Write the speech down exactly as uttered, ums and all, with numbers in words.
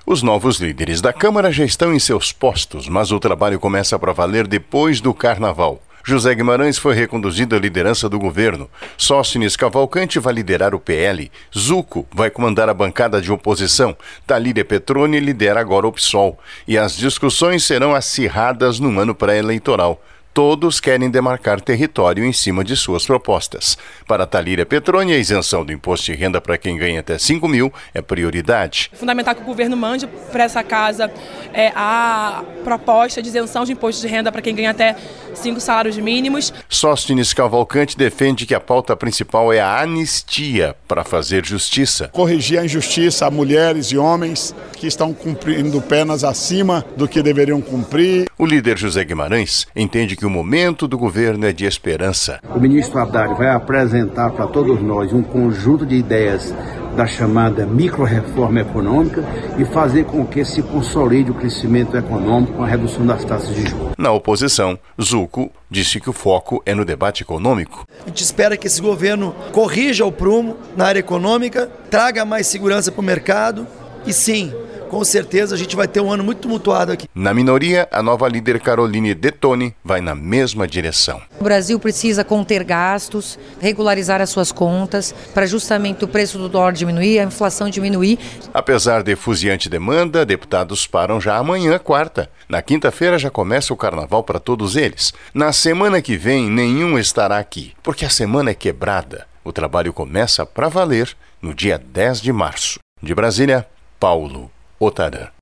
Os novos líderes da Câmara já estão em seus postos, mas o trabalho começa para valer depois do Carnaval. José Guimarães foi reconduzido à liderança do governo. Sóstenes Cavalcante vai liderar o P L. Zucco vai comandar a bancada de oposição. Thalíria Petroni lidera agora o P SOL. E as discussões serão acirradas no ano pré-eleitoral. Todos querem demarcar território em cima de suas propostas. Para Thalíria Petroni, a isenção do imposto de renda para quem ganha até cinco mil é prioridade. É fundamental que o governo mande para essa casa é, a proposta de isenção de imposto de renda para quem ganha até cinco salários mínimos. Sóstenes Cavalcante defende que a pauta principal é a anistia para fazer justiça. Corrigir a injustiça a mulheres e homens que estão cumprindo penas acima do que deveriam cumprir. O líder José Guimarães entende que o momento do governo é de esperança. O ministro Haddad vai apresentar para todos nós um conjunto de ideias da chamada micro-reforma econômica e fazer com que se consolide o crescimento econômico com a redução das taxas de juros. Na oposição, Zucco disse que o foco é no debate econômico. A gente espera que esse governo corrija o prumo na área econômica, traga mais segurança para o mercado e sim, com certeza a gente vai ter um ano muito tumultuado aqui. Na minoria, a nova líder Caroline Detoni vai na mesma direção. O Brasil precisa conter gastos, regularizar as suas contas, para justamente o preço do dólar diminuir, a inflação diminuir. Apesar de fuziante demanda, deputados param já amanhã, quarta. Na quinta-feira já começa o carnaval para todos eles. Na semana que vem, nenhum estará aqui, porque a semana é quebrada. O trabalho começa para valer no dia dez de março. De Brasília, Paulo Otarã.